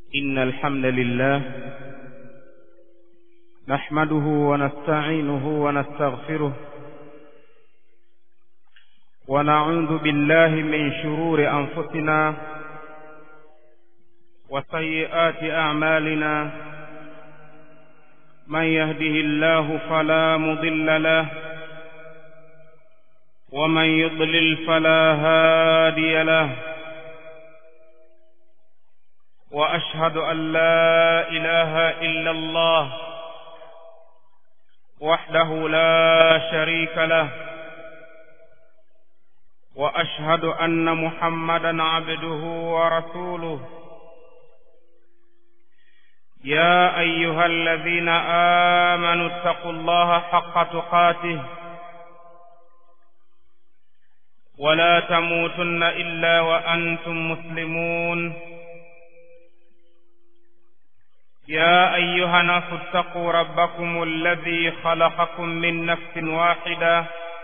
إن الحمد لله نحمده ونستعينه ونستغفره ونعوذ بالله من شرور أنفسنا وسيئات أعمالنا من يهده الله فلا مضل له ومن يضلل فلا هادي له وأشهد أن لا إله إلا الله وحده لا شريك له وأشهد أن محمدا عبده ورسوله يا أيها الذين آمنوا اتقوا الله حق تقاته ولا تموتن إلا وأنتم مسلمون يا أيها الناس اتقوا ربكم الذي خلقكم من نفس واحدة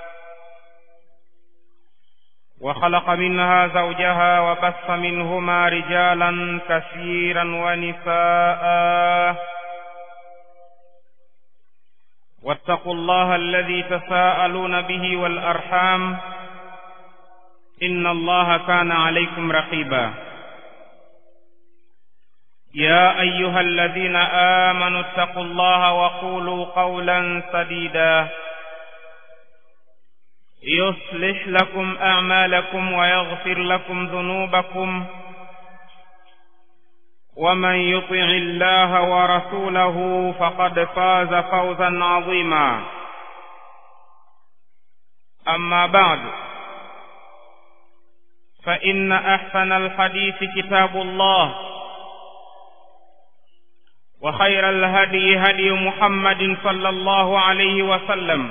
وخلق منها زوجها وبث منهما رجالا كثيرا ونساء واتقوا الله الذي تساءلون به والأرحام إن الله كان عليكم رقيبا يا أيها الذين آمنوا اتقوا الله وقولوا قولا سديدا يصلح لكم أعمالكم ويغفر لكم ذنوبكم ومن يطع الله ورسوله فقد فاز فوزا عظيما أما بعد فإن أحسن الحديث كتاب الله وخير الهدي هدي محمد صلى الله عليه وسلم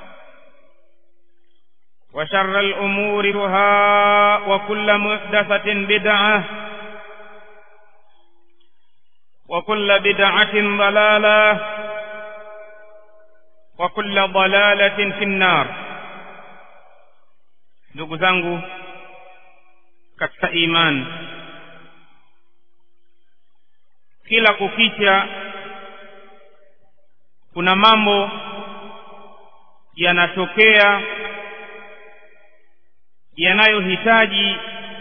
وشر الأمور محدثاتها وكل محدثة بدعة وكل بدعة ضلالة وكل ضلالة في النار. Ndugu zangu katika imani, kila kukicha kuna mambo yanatokea yanayohitaji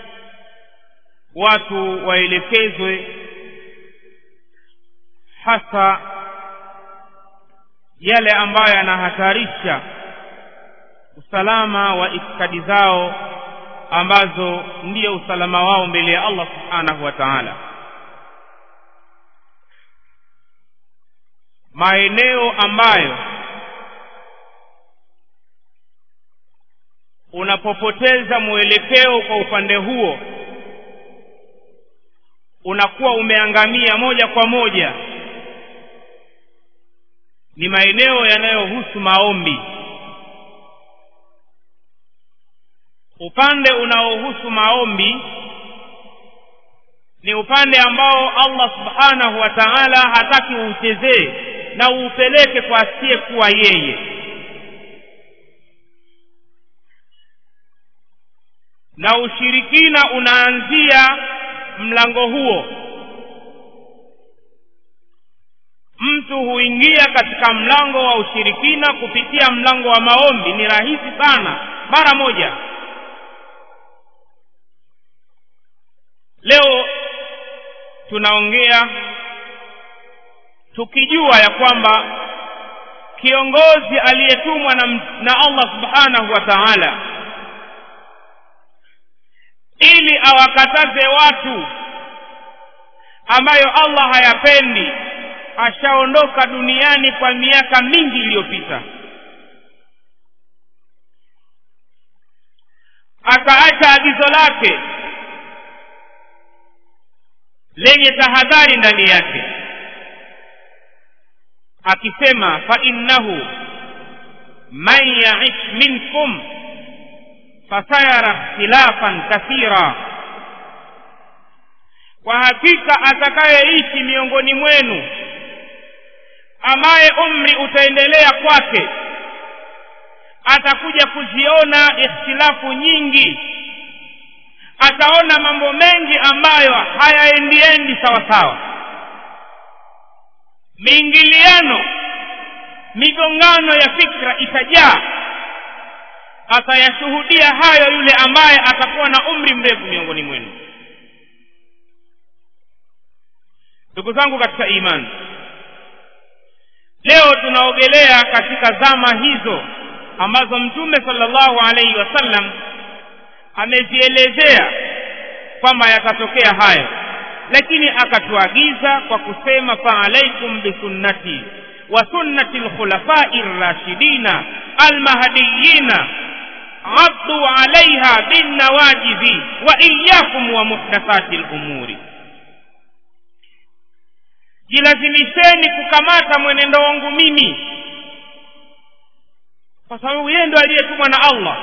watu waelekezwe, hasa yale ambayo yanahatarisha usalama wa itikadi zao ambazo ndiyo usalama wao mbele ya Allah subhanahu wa ta'ala. Maeneo ambayo unapopoteza mwelekeo kwa upande huo unakuwa umeangamia moja kwa moja, ni maeneo yanayohusu maombi. Upande unaohusu maombi ni upande ambao Allah subhanahu wa ta'ala hataki uuchezee na uupeleke kwa asiye kuwa yeye. Na ushirikina unaanzia mlango huo. Mtu huingia katika mlango wa ushirikina kupitia mlango wa maombi, ni rahisi sana, mara moja. Leo tunaongea tukijua ya kwamba kiongozi aliyetumwa na Allah subhanahu wa ta'ala ili awakataze watu ambayo Allah hayapendi ashaondoka duniani kwa miaka mingi iliyopita, akaacha agizo lake lenye tahadhari ndani yake, akisema fa innahu man ya'ish minkum fasayara ikhtilafan kathira, kwa hakika atakayeishi miongoni mwenu ambaye umri utaendelea kwake atakuja kuziona ikhtilafu nyingi, ataona mambo mengi ambayo hayaendiendi sawa sawa, miingiliano, migongano ya fikra itajaa. Atayashuhudia hayo yule ambaye atakuwa na umri mrefu miongoni mwenu. Ndugu zangu katika imani, leo tunaogelea katika zama hizo ambazo Mtume sallallahu alaihi wasallam amezielezea kwamba yatatokea hayo, lakini akatuagiza kwa kusema fa alaikum bisunnati wa sunnati al-khulafa'i ar-rashidina al-mahdiyina addu 'alayha bin nawajizi wa iyyakum wa muhdathati al-umuri. Jilazimisheni kukamata mwenendo wangu mimi, kwa sababu yeye ndo aliyetumwa na Allah.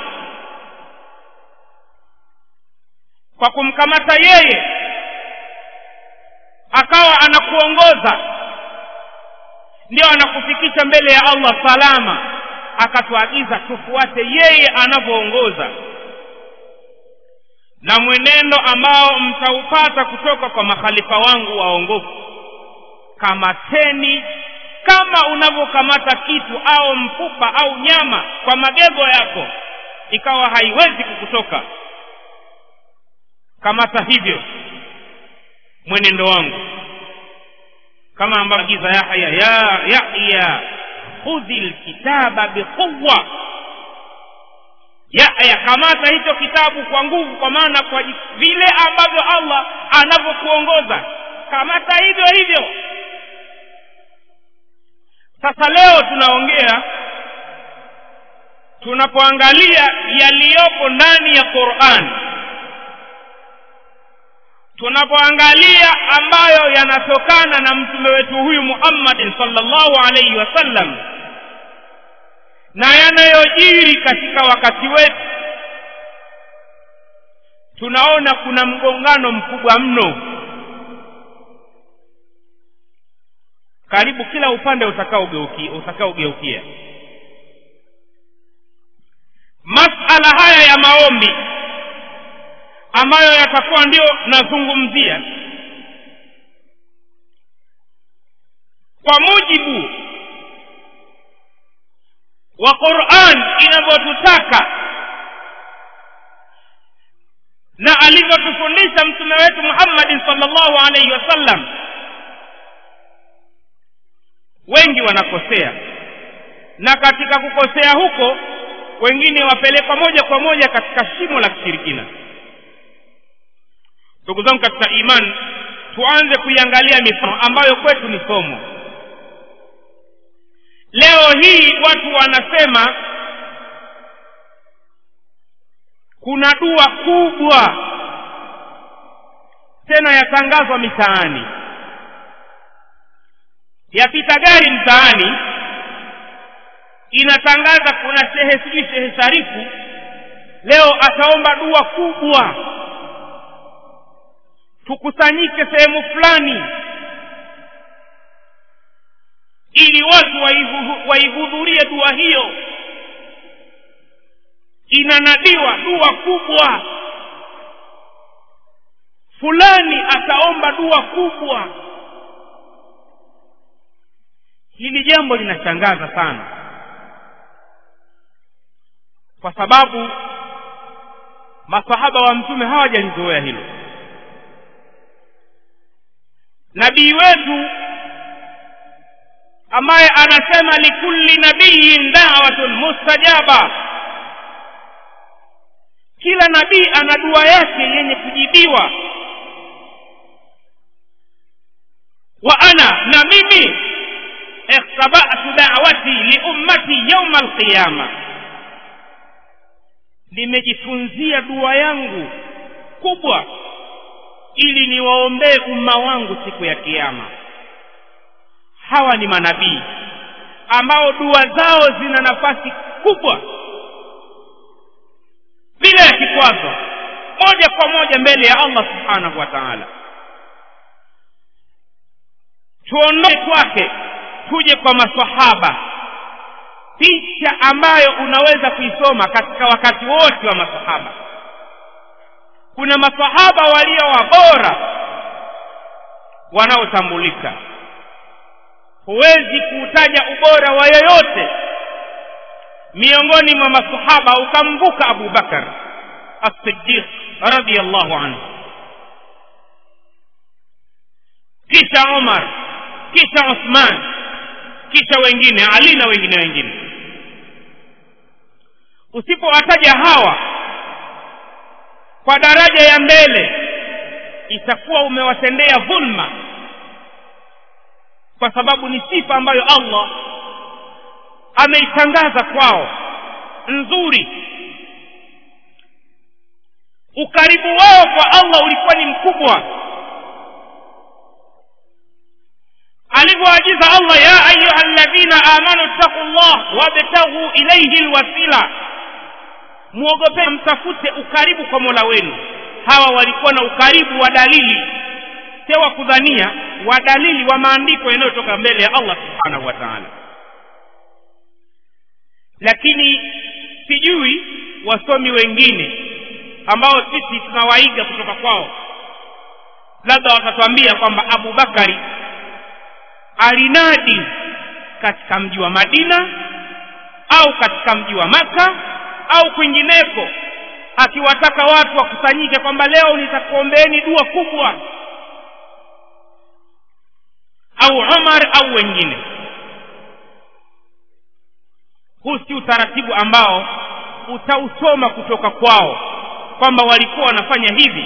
Kwa kumkamata yeye akawa anakuongoza, ndio anakufikisha mbele ya Allah salama. Akatuagiza tufuate yeye anavyoongoza, na mwenendo ambao mtaupata kutoka kwa makhalifa wangu waongofu. Kamateni kama unavyokamata kitu au mfupa au nyama kwa magego yako ikawa haiwezi kukutoka, kamata hivyo mwenendo wangu, kama ambavyo agiza Yahya khudhil kitaba biquwwa. Yahya, kamata hicho kitabu kwa nguvu, kwa maana kwa vile ambavyo Allah anavyokuongoza, kamata hivyo hivyo. Sasa leo tunaongea, tunapoangalia yaliyopo ndani ya Qur'an, tunapoangalia ambayo yanatokana na mtume wetu huyu Muhammad sallallahu alaihi wasallam, na yanayojiri katika wakati wetu, tunaona kuna mgongano mkubwa mno. Karibu kila upande utakaogeukia. Masala haya ya maombi ambayo yatakuwa ndio nazungumzia, kwa mujibu wa Qur'an inavyotutaka na alivyotufundisha mtume wetu Muhammad sallallahu alaihi wasallam, wengi wanakosea, na katika kukosea huko wengine wapelekwa moja kwa moja katika shimo la kishirikina. Ndugu zangu katika imani, tuanze kuiangalia mifano ambayo kwetu ni somo. Leo hii watu wanasema kuna dua kubwa tena yatangazwa mitaani, yapita gari mtaani inatangaza kuna shehe Sharifu leo ataomba dua kubwa, tukusanyike sehemu fulani ili watu waihudhurie dua hiyo. Inanadiwa dua kubwa, fulani ataomba dua kubwa. Hili jambo linashangaza sana, kwa sababu masahaba wa mtume hawajalizoea hilo. Nabii wetu ambaye anasema likulli nabiyyin da'watun mustajaba, kila nabii ana dua yake yenye kujibiwa. Wa ana, na mimi ikhtaba'tu da'wati li ummati yawm al-qiyamah, nimejifunzia dua yangu kubwa ili niwaombee umma wangu siku ya kiyama. Hawa ni manabii ambao dua zao zina nafasi kubwa bila ya kikwazo, moja kwa moja mbele ya Allah subhanahu wa ta'ala. Tuondoke kwake tuje kwa maswahaba, picha ambayo unaweza kuisoma katika wakati wote wa maswahaba. kuna masahaba walio wabora wanaotambulika. Huwezi kutaja ubora wa yoyote miongoni mwa masahaba ukamvuka Abu Bakar as-Siddiq radhiyallahu anhu, kisha Umar, kisha Uthman, kisha wengine Ali na wengine. Usipowataja hawa kwa daraja ya mbele itakuwa umewatendea dhulma, kwa sababu ni sifa ambayo Allah ameitangaza kwao nzuri. Ukaribu wao kwa Allah ulikuwa ni mkubwa. Alivyoagiza Allah, ya ayyuhalladhina amanu taqullah wabtaghu ilayhi alwasila, muogope mtafute ukaribu kwa Mola wenu. Hawa walikuwa na ukaribu wa dalili, sio wa kudhania, wa dalili wa maandiko yanayotoka mbele ya Allah subhanahu wa ta'ala. Lakini sijui wasomi wengine ambao sisi tunawaiga kutoka kwao, labda watatuambia kwamba Abu Bakari alinadi katika mji wa Madina au katika mji wa Maka au kwingineko, akiwataka watu wakusanyike kwamba leo nitakuombeeni dua kubwa, au Umar au wengine. Huu si utaratibu ambao utausoma kutoka kwao kwamba walikuwa wanafanya hivi,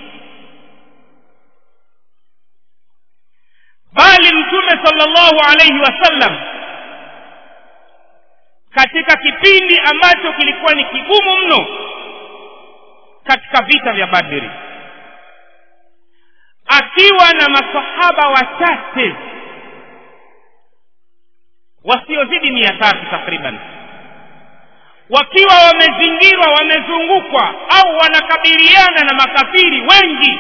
bali Mtume sallallahu alayhi wasallam katika kipindi ambacho kilikuwa ni kigumu mno katika vita vya Badri, akiwa na masahaba wachache wasiozidi 300 takriban, wakiwa wamezingirwa, wamezungukwa au wanakabiliana na makafiri wengi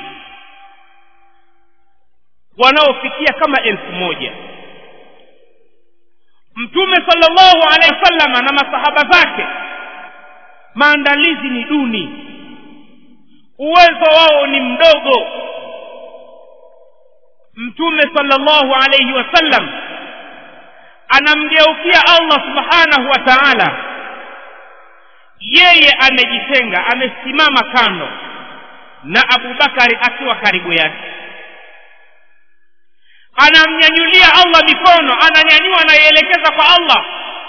wanaofikia kama 1000. Mtume sallallahu alaihi wasallam na masahaba zake maandalizi ni duni, uwezo wao ni mdogo. Mtume sallallahu alaihi wasallam anamgeukia Allah subhanahu wa ta'ala, yeye amejitenga, amesimama kando na Abu Bakari akiwa karibu yake. Anamnyanyulia Allah mikono, ananyanyua na yelekeza kwa Allah,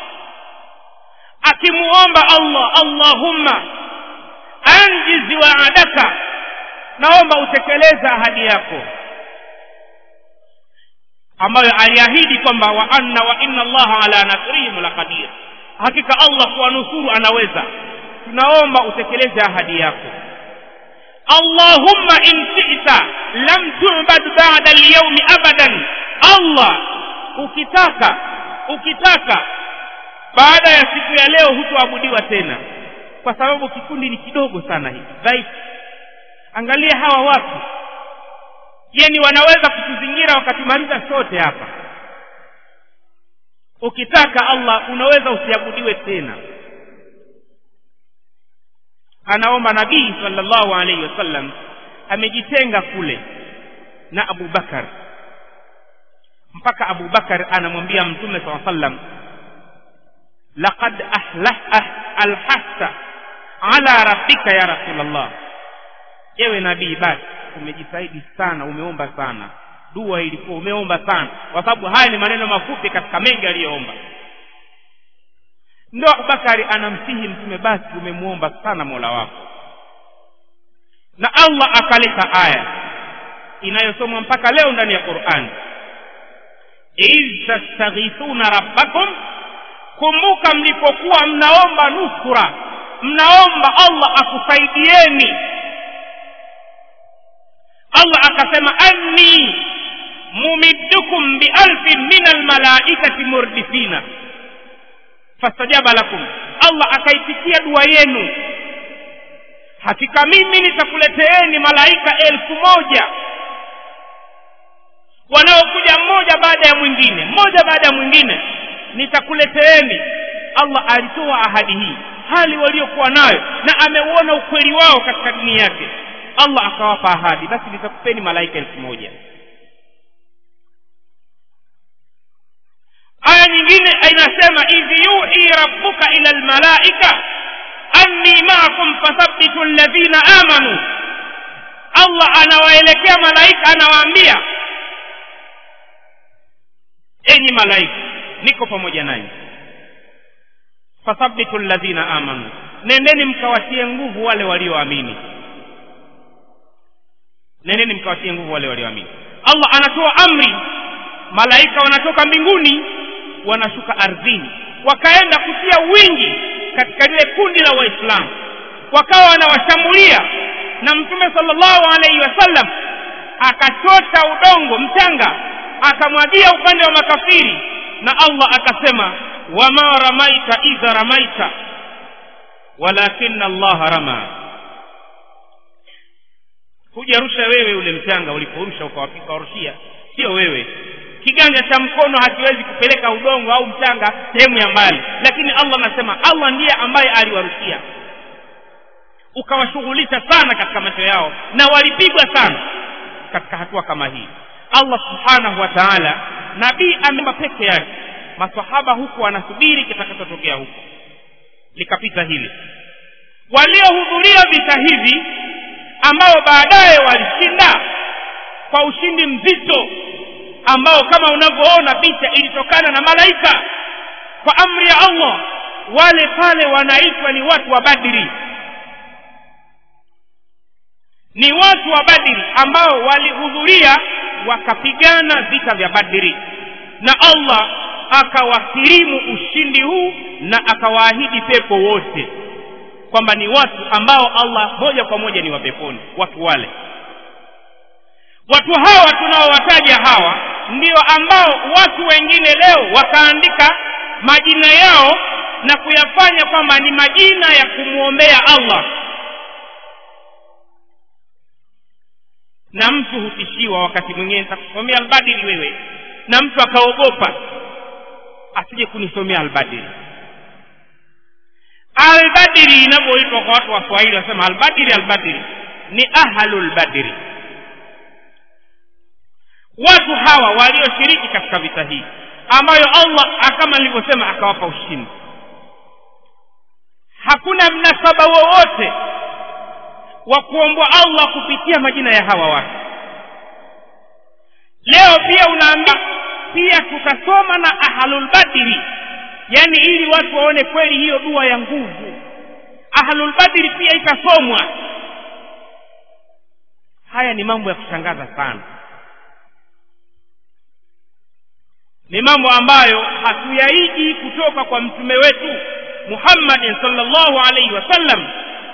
akimuomba Allah, Allahumma anjiz wa'adaka, naomba utekeleza ahadi yako ambayo aliahidi kwamba wa inna Allaha ala nasrihim laqadir, hakika Allah kuwanusuru anaweza, tunaomba utekeleze ahadi yako. Allahumma in shi'ta lam tu'bad ba'da al-yawm abadan, Allah ukitaka baada ya siku ya leo hutoabudiwa tena, kwa sababu kikundi ni kidogo sana hiki dhaifu. Angalia hawa watu, yani wanaweza kutuzingira wakatumaliza sote hapa. Ukitaka Allah unaweza usiabudiwe tena. Anaomba Nabii sallallahu alayhi wasallam, amejitenga kule na Abu Bakar, mpaka Abu Bakar anamwambia Mtume sallallahu alayhi wasallam, laqad alhasta ala rabbika ya Rasulullah, ewe Nabii, basi umejitahidi sana, umeomba sana, dua ilikuwa umeomba sana, kwa sababu haya ni maneno mafupi katika mengi aliyoomba. Ndio Abubakari anamsihi Mtume, basi umemuomba sana Mola wako. Na Allah akaleta aya inayosomwa mpaka leo ndani ya Qur'an, iz tastaghithuna rabbakum, kumbuka mlipokuwa mnaomba nusura, mnaomba Allah akusaidieni. Allah akasema, anni mumiddukum bi alfin minal malaikati murdifina fastajaba lakum. Allah akaitikia dua yenu, hakika mimi nitakuleteeni malaika 1000 wanaokuja mmoja baada ya mwingine, nitakuleteeni. Allah alitoa ahadi hii hali waliokuwa nayo na ameuona ukweli wao katika dini yake, Allah akawapa ahadi, basi nitakupeni malaika 1000. Aya nyingine inasema idh yuhi rabbuka ila almalaika anni ma'akum fathabbitu alladhina amanu. Allah anawaelekea malaika, anawaambia enyi malaika, niko pamoja nanyi, fathabbitu alladhina amanu, nendeni mkawatie nguvu wale walioamini. Nendeni mkawatie nguvu wale walioamini. Allah anatoa amri, malaika wanatoka mbinguni wanashuka ardhini, wakaenda kutia wingi katika lile kundi la Waislamu, wakawa wanawashambulia, na Mtume sallallahu alaihi wasallam akachota udongo mchanga akamwagia upande wa makafiri, na Allah akasema wama ramaita idha ramaita walakin Allah rama. Hujarusha wewe ule mchanga, uliporusha ukawafika warushia, sio wewe. Kiganja cha mkono hakiwezi kupeleka udongo au mchanga sehemu ya mbali, lakini Allah anasema Allah ndiye ambaye aliwarushia, ukawashughulisha sana katika macho yao na walipigwa sana katika hatua kama hii. Allah subhanahu wa ta'ala, nabii amemba peke yake, maswahaba huku wanasubiri kitakachotokea huko. Likapita hili, waliohudhuria vita hivi ambao baadaye walishinda kwa ushindi mzito, ambao kama unavyoona vita ilitokana na malaika kwa amri ya Allah, wale pale wanaitwa ni watu wa Badri. Ni watu wa Badri ambao walihudhuria wakapigana vita vya Badri, na Allah akawakirimu ushindi huu na akawaahidi pepo wote, kwamba ni watu ambao Allah moja kwa moja ni wa peponi. Watu wale, watu hawa tunaowataja hawa ndio ambao watu wengine leo wakaandika majina yao na kuyafanya kwamba ni majina ya kumuombea Allah. Na mtu hutishiwa wakati mwingine, takusomea al-Badri wewe, na mtu akaogopa asije kunisomea al-Badri. Al-Badri inapoitwa kwa watu wa Kiswahili wasema al-Badri ni ahlul badri. Watu hawa walioshiriki katika vita hii ambayo Allah kama nilivyosema akawapa ushindi. Hakuna mnasaba wowote wa kuombwa Allah kupitia majina ya hawa watu. Leo pia unaambia pia tutasoma na ahlul badri, yani ili watu waone kweli hiyo dua ya nguvu. Ahlul badri pia itasomwa. Haya ni mambo ya kushangaza sana, ni mambo ambayo hatuyaiji kutoka kwa mtume wetu Muhammad sallallahu alaihi wasallam,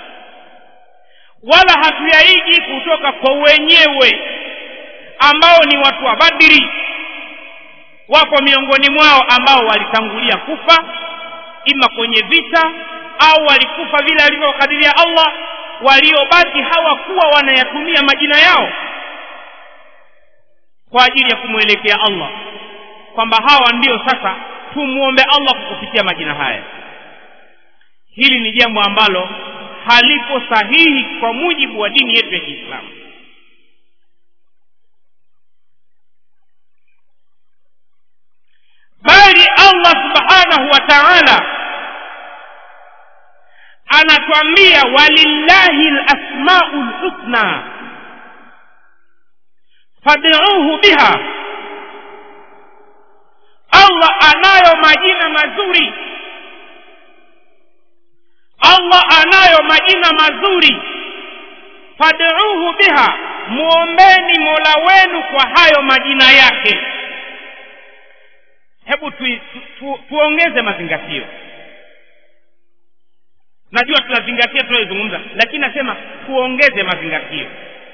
wala hatuyaiji kutoka kwa wenyewe ambao ni watu wa Badri. Wako miongoni mwao ambao walitangulia kufa ima kwenye vita au walikufa vile alivyokadiria Allah. Waliobaki hawakuwa wanayatumia majina yao kwa ajili ya kumuelekea Allah, kwamba hawa ndio sasa tumuombe Allah kupitia majina haya. Hili ni jambo ambalo halipo sahihi kwa mujibu wa dini yetu ya Kiislamu. Bali Allah subhanahu wa ta'ala anatuambia walillahi al-asmaul husna fad'uuhu biha. Allah anayo majina mazuri, Allah anayo majina mazuri, fad'uuhu biha, muombeni Mola wenu kwa hayo majina yake. Hebu tuongeze mazingatio. Najua tunazingatia tunayozungumza, lakini nasema tuongeze mazingatio.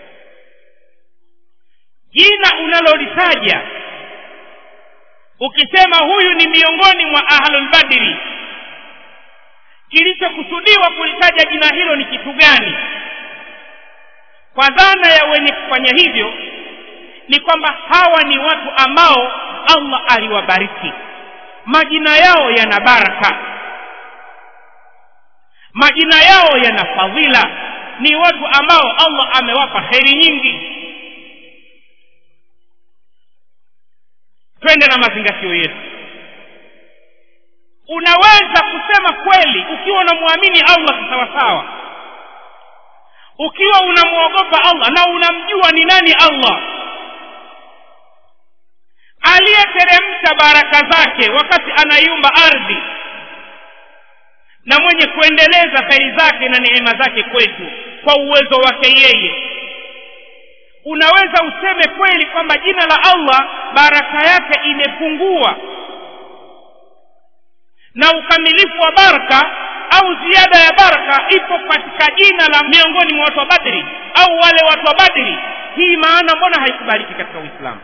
Jina unalolitaja ukisema huyu ni miongoni mwa ahlul badri, kilichokusudiwa kulitaja jina hilo ni kitu gani? Kwa dhana ya wenye kufanya hivyo ni kwamba hawa ni watu ambao Allah aliwabariki, majina yao yana baraka. majina yao yana fadhila, ni watu ambao Allah amewapa kheri nyingi. Twende na mazingatio yetu. Unaweza kusema kweli ukiwa unamwamini Allah sawa sawa, ukiwa unamuogopa Allah na unamjua ni nani Allah aliyeteremsha baraka zake wakati anaiumba ardhi, na mwenye kuendeleza kheri zake na neema zake kwetu kwa uwezo wake yeye. Unaweza useme kweli kwamba jina la Allah baraka yake imepungua, na ukamilifu wa baraka au ziada ya baraka ipo katika jina la miongoni mwa watu wa Badri au wale watu wa Badri. Hii maana mbona haikubaliki katika Uislamu?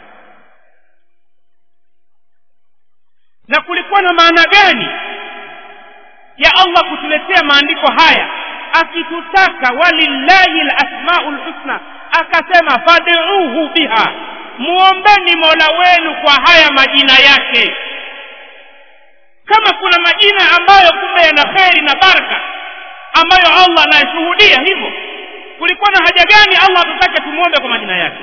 Na kulikuwa na maana gani ya Allah kutuletea maandiko haya akitutaka walillahi alasmaul husna, akasema fad'uuhu biha, muombeni Mola wenu kwa haya majina yake. Kama kuna majina ambayo kumbe yana kheri na baraka ambayo Allah anashuhudia hivyo, kulikuwa na haja gani Allah atutake tumuombe kwa majina yake?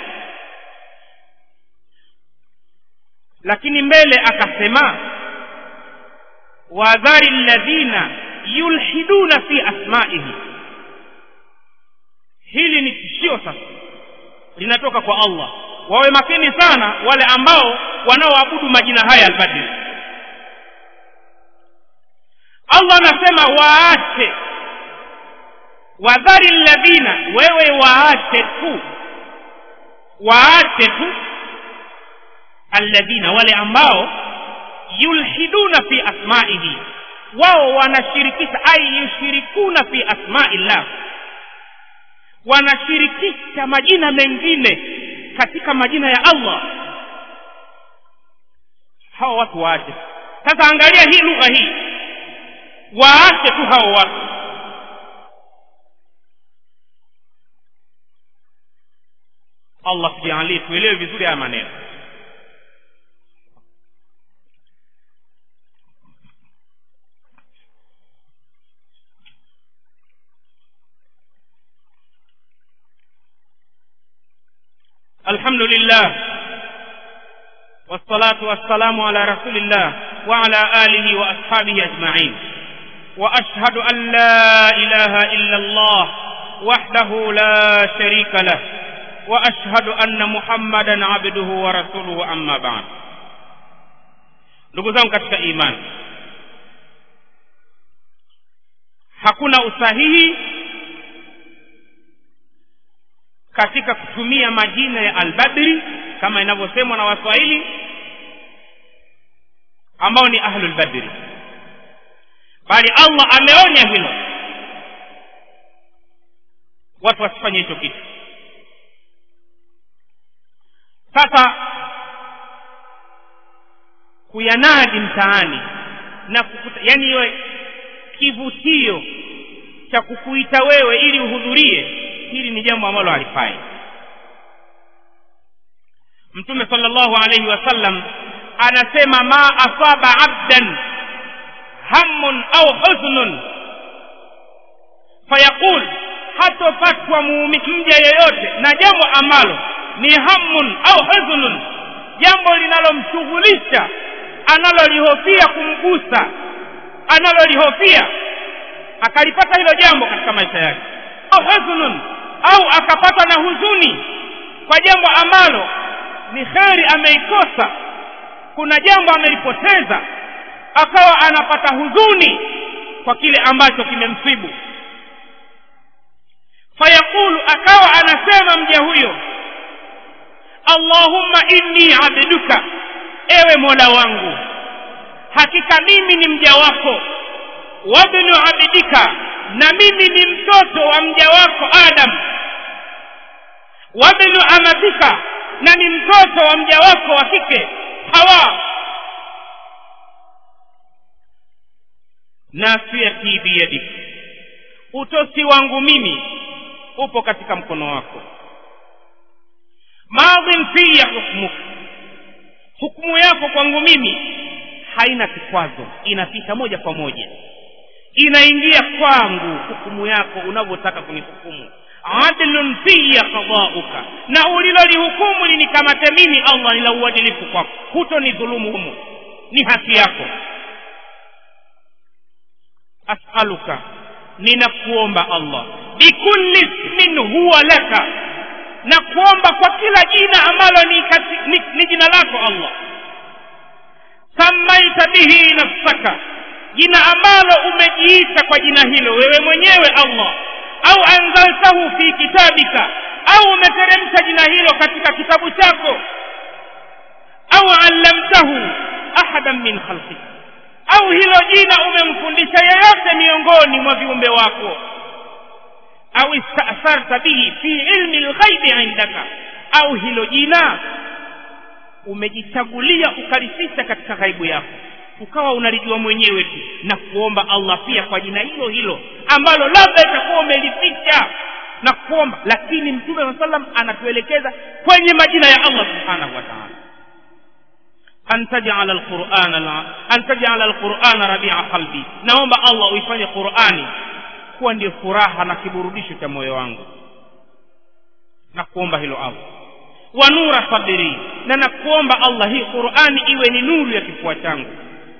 Lakini mbele akasema wadhari alladhina yulhiduna fi asma'ihi. Hili ni tishio sasa, linatoka kwa Allah. Wawe makini sana wale ambao wanaoabudu majina haya al-Badri. Allah anasema waache, wadhari alladhina, wewe waache tu alladhina, wale ambao yulhiduna fi asma'ihi, wao wanashirikisha, ay yushirikuna fi asma'illah, wanashirikisha majina mengine katika majina ya Allah. Hao watu waache. Sasa angalia hii lugha hii, waache tu hao watu. Allah tujalie tuelewe vizuri haya maneno. Alhamdulillah wassalatu wassalamu ala rasulillah wa ala alihi wa ashabihi ajma'in, wa ashhadu an la ilaha illa Allah wahdahu la sharika lah, wa ashhadu anna Muhammadan abduhu wa rasuluhu, amma ba'd. Ndugu zangu katika imani, hakuna usahihi katika kutumia majina ya al-Badri kama inavyosemwa na Waswahili ambao ni ahlul Badri, bali Allah ameonya hilo, watu wasifanye hicho kitu. Sasa kuyanadi mtaani na yani iwe kivutio cha kukuita wewe ili uhudhurie, hili ni jambo ambalo halifai. Mtume sallallahu alayhi wasallam anasema ma asaba abdan hammun au huznun fayaqul, hatofatwa mja yeyote na jambo ambalo ni hammun au huznun, jambo linalomshughulisha, analolihofia kumgusa, analolihofia akalipata hilo jambo katika maisha yake, au huznun, au akapata na huzuni kwa jambo ambalo ni kheri ameikosa, kuna jambo amelipoteza, akawa anapata huzuni kwa kile ambacho kimemsibu. Fayaqulu, akawa anasema mja huyo, Allahumma inni abduka, ewe Mola wangu, hakika mimi ni mja wako, wabnu abdika, na mimi ni mtoto wa mja wako Adam, wabnu amatika, na ni mtoto wa mja wako wa kike Hawa, nasiyati biyadik, utosi wangu mimi upo katika mkono wako, madhin fiya hukmuk, hukumu yako kwangu mimi haina kikwazo, inapita moja kwa moja. inaingia kwangu hukumu yako unavyotaka kunihukumu. Adlun fiya qada'uka, na ulilolihukumu linikamate mimi Allah, ni la uadilifu kwako, hutonidhulumu humo, ni haki yako. As'aluka, ninakuomba Allah, bikulli ismin huwa laka, na kuomba kwa kila jina ambalo ni jina lako Allah. Samaita bihi nafsaka, jina ambalo umejiita kwa jina hilo wewe mwenyewe Allah, au anzaltahu fi kitabika, au umeteremsha jina hilo katika kitabu chako, au allamtahu ahadan min khalqika, au hilo jina umemfundisha yeyote miongoni mwa viumbe wako, au ista'sarta bihi fi ilmi al-ghaibi indaka, au hilo jina umejichagulia ukalifisha katika ghaibu yako, ukawa unalijua mwenyewe tu, na kuomba Allah pia kwa jina hilo hilo ambalo labda itakuwa umelificha na kuomba. Lakini Mtume sallam anatuelekeza kwenye majina ya Allah subhanahu wa ta'ala. Antaj'ala al-Qur'ana rabi'a qalbi, naomba Allah uifanye Qur'ani kuwa ndio furaha na kiburudisho cha moyo wangu, na kuomba hilo Allah. Wa nura sadri, na nakuomba Allah hii Qur'ani iwe ni nuru ya kifua changu.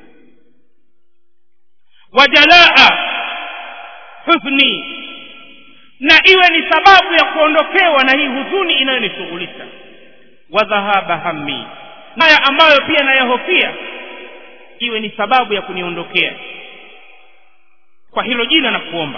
Wa jalaa huzni, na iwe ni sababu ya kuondokewa na hii huzuni inayonishughulisha. Wa dhahaba hammi, haya ambayo pia nayahofia iwe ni sababu ya kuniondokea. Kwa hilo jina na kuomba.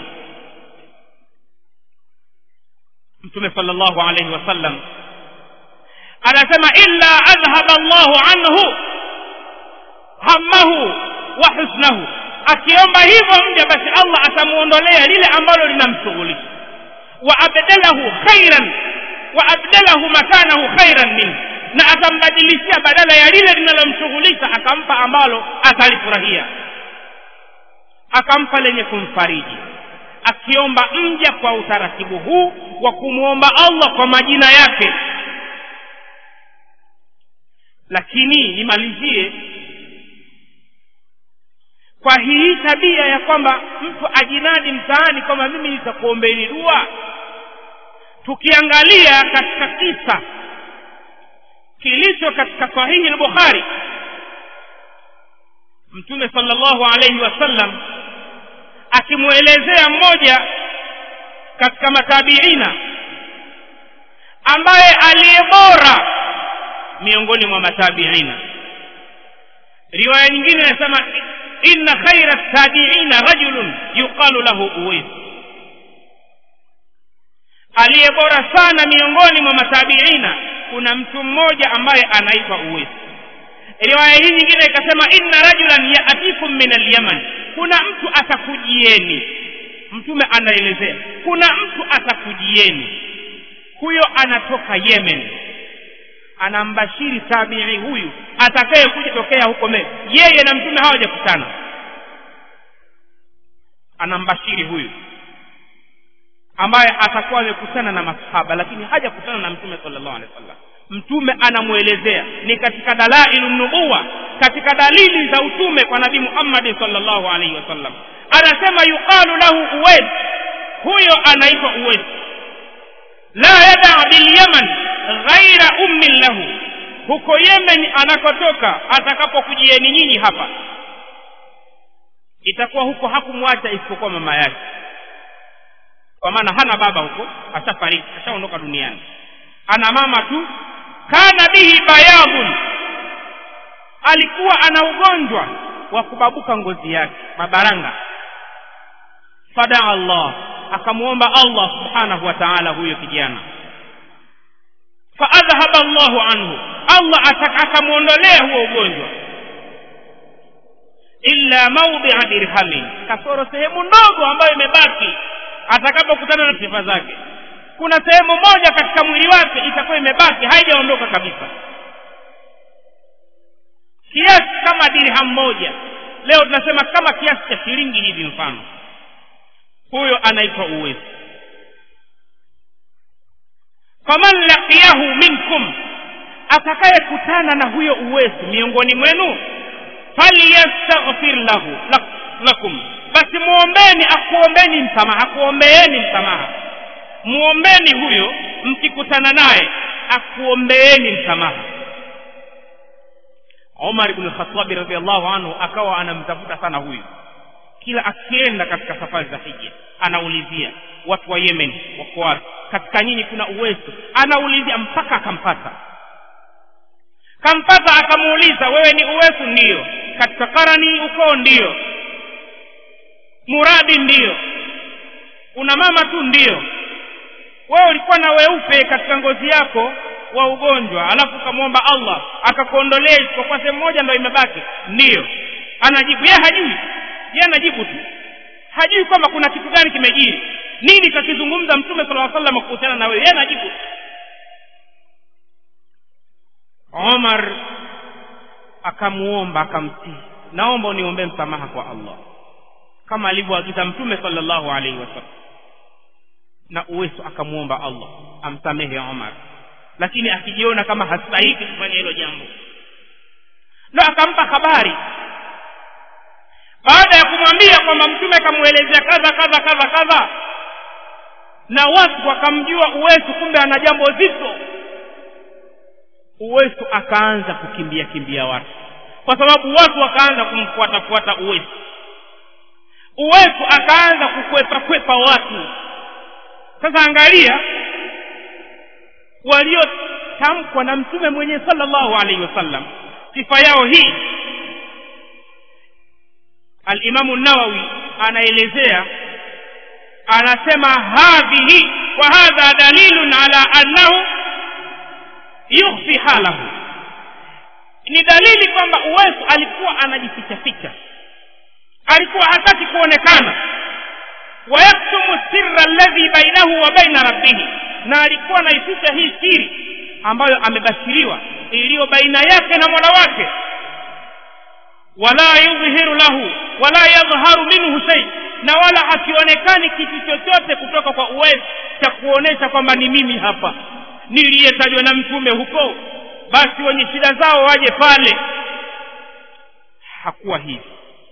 Mtume sallallahu alayhi wasallam anasema illa adhhaba Allahu anhu hammahu wa husnahu, akiomba hivyo mja basi Allah atamuondolea lile ambalo linamshughulisha. Wa abdalahu makanahu khairan min, na atambadilishia badala ya lile linalomshughulisha akampa ambalo atalifurahia, akampa lenye kumfariji. Akiomba mja kwa utaratibu huu wa kumuomba Allah kwa majina yake. Lakini nimalizie kwa hii tabia ya kwamba mtu ajinadi mtaani kwamba mimi nitakuombeeni dua. Tukiangalia katika kisa kilicho katika sahihi al-Bukhari, Mtume sallallahu alayhi wasallam akimuelezea mmoja katika matabiina ambaye aliyebora miongoni mwa matabiina. Riwaya nyingine inasema inna khayra at-tabi'ina rajulun yuqalu lahu Uwais, aliyebora sana miongoni mwa matabiina kuna mtu mmoja ambaye anaitwa Uwais. Riwaya hii nyingine ikasema inna rajulan ya'tikum min al-Yaman, kuna mtu atakujieni. Mtume anaelezea kuna mtu atakujieni, huyo anatoka Yemen. Anambashiri tabi'i huyu atakaye kuja tokea huko Meka, yeye na Mtume hawajakutana. Anambashiri huyu ambaye atakuwa amekutana na masahaba lakini hajakutana na Mtume sallallahu alaihi wasallam. Mtume anamuelezea ni katika dalailun nubuwa, katika dalili za utume kwa Nabii Muhammad sallallahu alaihi wasallam. Anasema yuqalu lahu Uwais, huyo anaitwa Uwais, la yada bil Yaman ghaira ummin lahu, huko Yemen anakotoka atakapokujieni nyinyi hapa itakuwa huko hakumwacha isipokuwa mama yake, kwa maana hana baba huko, ashafariki, ashaondoka duniani, ana mama tu. Kana bihi bayadun, alikuwa ana ugonjwa wa kubabuka ngozi yake, mabaranga. Fada Allah, akamuomba Allah subhanahu wa ta'ala huyo kijana. Fa adhhaba Allahu anhu, Allah akamuondolea huo ugonjwa. Illa mawdi'a dirhamin, kasoro sehemu ndogo ambayo imebaki atakapokutana na sifa zake. Kuna sehemu moja katika mwili wake itakuwa imebaki haijaondoka kabisa, kiasi kama dirham moja. Leo tunasema kama kiasi cha shilingi hivi mfano. Huyo anaitwa Uwais. Faman laqiyahu minkum, atakaye kutana na huyo Uwais miongoni mwenu, falyastaghfir lakum, basi muombeni akuombeeni msamaha. Muombeni huyo mkikutana naye akuombeeni msamaha. Umar ibn al-Khattab radhiyallahu anhu akawa anamtafuta sana huyu. Kila akienda katika safari za hija anaulizia watu wa Yemen wako wapi, katika nyinyi kuna uwezo, anaulizia mpaka akampata. Akamuuliza, wewe ni uwezo? Ndio. Katika Qarani uko? Ndio. Muradi? Ndio. Una mama tu? Ndio. Wewe ulikuwa na weupe katika ngozi yako wa ugonjwa, alafu kamwomba Allah akakuondolea kwa sehemu moja ndio imebaki? Ndio. Anajibu yeye hajui. Yeye anajibu tu, hajui kwamba kuna kitu gani kimejiri, nini kakizungumza Mtume sallallahu alaihi wasallam kuhusiana na wewe. Yeye anajibu. Umar akamuomba, akamtii, naomba uniombe msamaha kwa Allah kama alivyoagiza Mtume sallallahu alaihi wasallam. Na uwezo akamuomba Allah amsamehe Umar, lakini akijiona kama hastahili kufanya hilo jambo. Na akampa habari baada ya kumwambia kwamba Mtume kamuelezea kadha, na watu wakamjua uwezo kumbe ana jambo zito. Uwezo akaanza kukimbia watu, kwa sababu watu wakaanza kumfuata uwezo. Uwezo akaanza kukwepa watu. Sasa angalia waliotamkwa na Mtume mwenyewe sallallahu alaihi wasallam, sifa yao hii. Al-Imam an-Nawawi anaelezea, anasema hadhihi wa hadha dalilun ala annahu yukhfi halahu. Ni dalili kwamba uwezo alikuwa anajificha, alikuwa hataki kuonekana. Wa yaktumu sirra alladhi bainahu wa baina rabbih, na alikuwa anaificha hii siri ambayo amebashiriwa iliyo baina yake na Mola wake. Wala yudhihiru lahu wala yadhharu minhu shay, na wala hakionekani kitu chochote kutoka kwa uwezo cha kuonesha kwamba ni mimi hapa niliyetajwa na Mtume huko, basi wenye shida zao waje pale. Hakuwa hivi.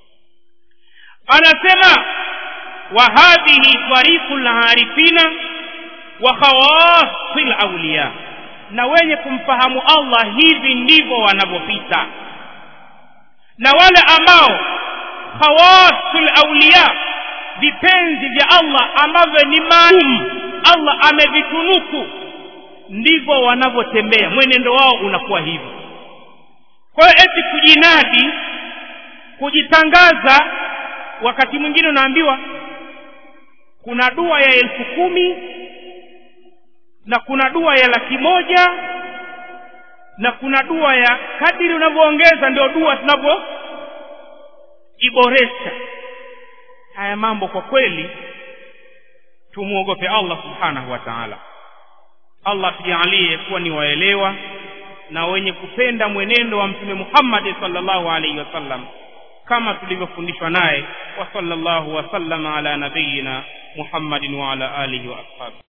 Anasema wa hadhihi tariqul arifina wa khawasil awliya, na wenye kumfahamu Allah hivi ndivyo wanavyopita. Na wale ambao khawasul awliya, vipenzi vya Allah ambavyo ni maalum Allah amevitunuku, ndivyo wanavyotembea, mwenendo wao unakuwa hivyo. Kwa hiyo eti kujinadi, kujitangaza, wakati mwingine unaambiwa kuna dua ya 10,000 na kuna dua ya 100,000 na kuna dua ya kadiri unavyoongeza ndio dua tunavyo iboresha. Haya mambo kwa kweli tumuogope Allah subhanahu wa ta'ala. Allah tujalie kuwa ni waelewa na wenye kupenda mwenendo wa Mtume Muhammad sallallahu alaihi wasallam kama tulivyofundishwa naye. Wa sallallahu wa sallama ala nabiyyina Muhammadin wa ala alihi wa ashabihi.